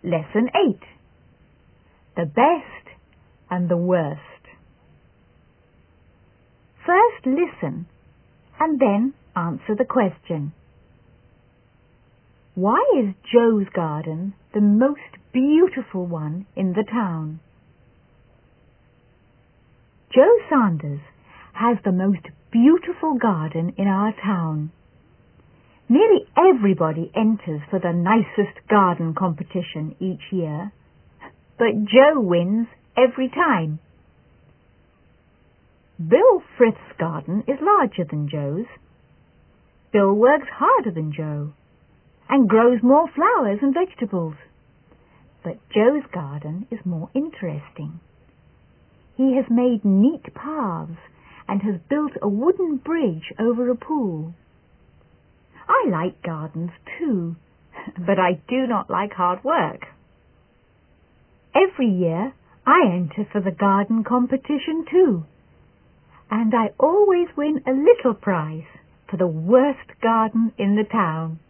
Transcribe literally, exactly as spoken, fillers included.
Lesson eight. The best and the worst. First listen and then answer the question. Why is Joe's garden the most beautiful one in the town? Joe Sanders has the most beautiful garden in our town. Nearly everybody enters for the nicest garden competition each year, but Joe wins every time. Bill Frith's garden is larger than Joe's. Bill works harder than Joe and grows more flowers and vegetables. But Joe's garden is more interesting. He has made neat paths and has built a wooden bridge over a pool. I like gardens too, but I do not like hard work. Every year I enter for the garden competition too, and I always win a little prize for the worst garden in the town.